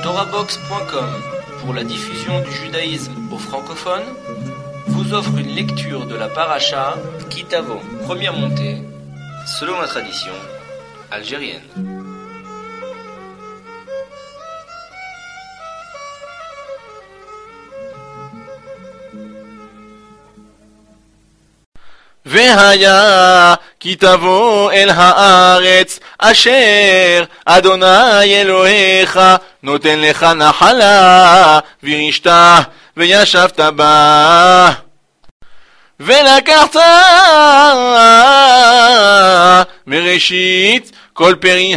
TorahBox.com, pour la diffusion du judaïsme aux francophones, vous offre une lecture de la paracha Kitavo, première montée, selon la tradition algérienne. והיה כי תבוא אל הארץ אשר אדוני אלוהיך נותן לך נחלה וירשת וישבת בה ולקחת מראשית כל פרי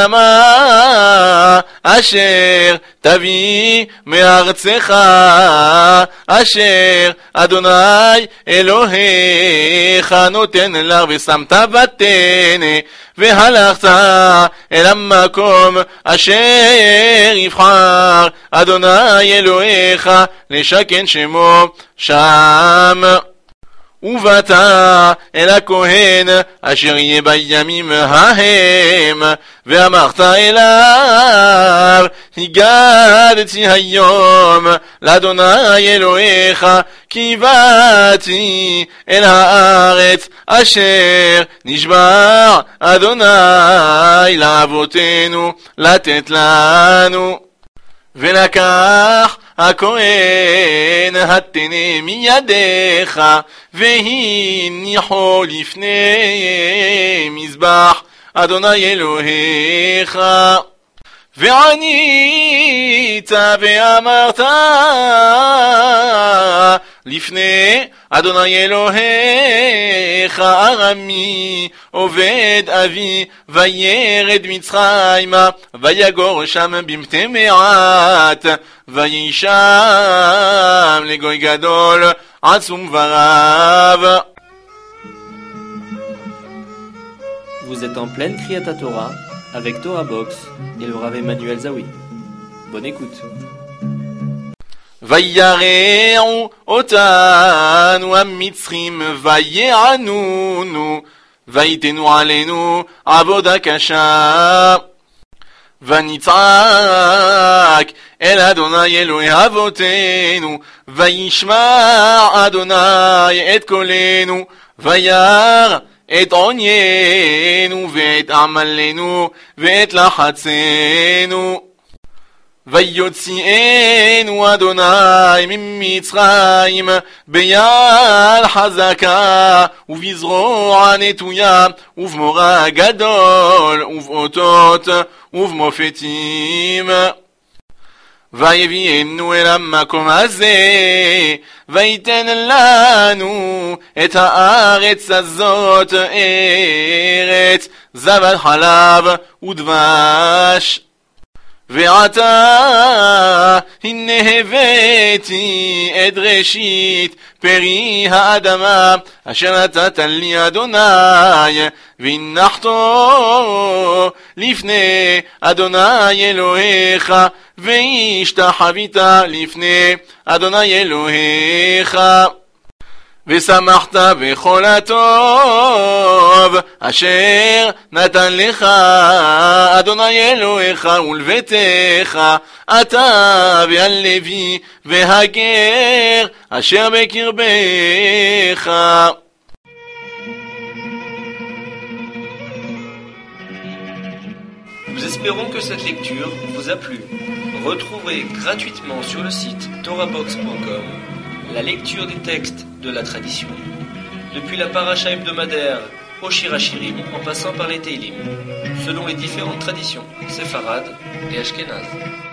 האדמה אשר תביא מארצך אשר אדוני אלוהיך נותן לך ושמת ותנה והלכת אל המקום אשר יבחר אדוני אלוהיך לשכן שמו שם ובאת אל הכהן אשר יהיה בימים ההם ואמרת אליו הגדתי היום לאדוני אלוהיך כי באתי אל הארץ אשר נשבע אדוני לאבותינו לתת לנו ולקח הכהן התנה מידיך והניחו לפני מזבח אדוני אלוהיך וענית ואמרת לפני אדוני אלוהיך ארמי עובד אבי וירד מצרימה ויגור שם במתי מעט ויהי שם לגוי גדול עצום ורב. Vous êtes en pleine Kriyat Torah avec Torah Box et le Rav Emmanuel Zawi. Bonne écoute. וירעו אותנו המצרים ויענונו ויתנו עלינו עבודה קשה ונצעק אל אדוני אלוהי אבותינו וישמע אדוני את קולנו וירא את עוניינו ואת עמלנו ואת לחצנו ויוציאנו אדוני ממצרים ביד חזקה ובזרוע נטויה ובמורא גדול ובאותות ובמופתים ויביאנו אל המקום הזה ויתן לנו את הארץ הזאת ארץ זבת חלב ודבש ועתה הנה הבאתי את ראשית פרי האדמה אשר נתת לי אדוני והנחתו לפני אדוני אלוהיך והשתחווית לפני אדוני אלוהיך ושמחת בכל הטוב אשר נתן לך אדוני אלוהיך ולביתך אתה והלוי והגר אשר בקרבך. Nous espérons que cette lecture vous a plu. Retrouvez gratuitement sur le site TorahBox.com la lecture des textes de la tradition, depuis la paracha hebdomadaire au Shirachirim en passant par les Teilim, selon les différentes traditions séfarades et ashkénazes.